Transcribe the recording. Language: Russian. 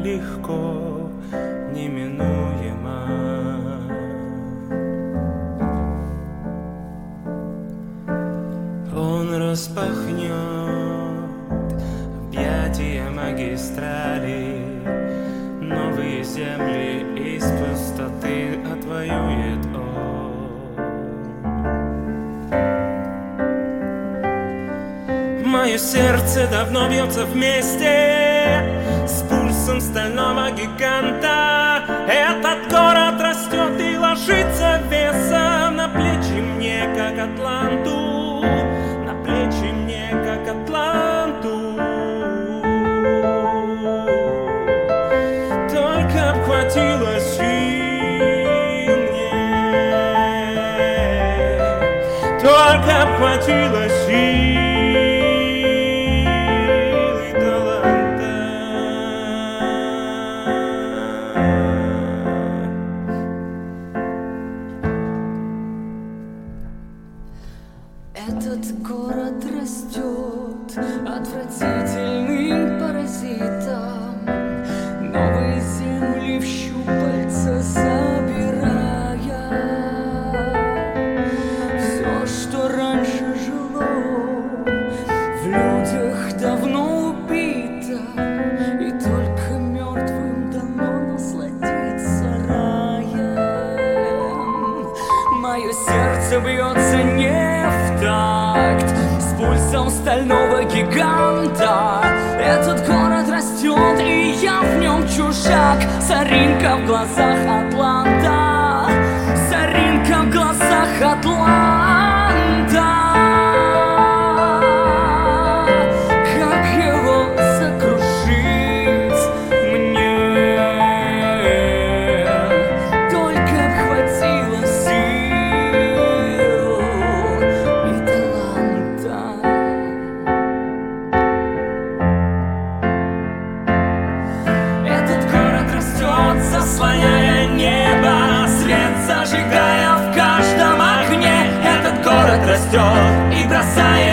легко, неминуемо. Он распахнет объятия магистрали, новые земли из пустоты отвоюет он. Мое сердце давно бьется вместе с пульсом стального гиганта. Этот город растет и ложится весом на плечи мне, как атланту, на плечи мне, как атланту. Только обхватило сил мне, только обхватило сил. Этот город растет отвратительным паразитом, новые земли в щупальца забирая. Все, что раньше жило в людях, давно убито, и только мертвым дано насладиться раем. Мое сердце бьется не в такт с пульсом стального гиганта. Этот город растет, и я в нем чужак. Соринка в глазах Атланта, соринка в глазах Атланта. Как его закружить мне? Только обхватило сил и таланта. Этот город растет, заслоняя небо, свет зажигая в каждом окне. Этот город растет и бросает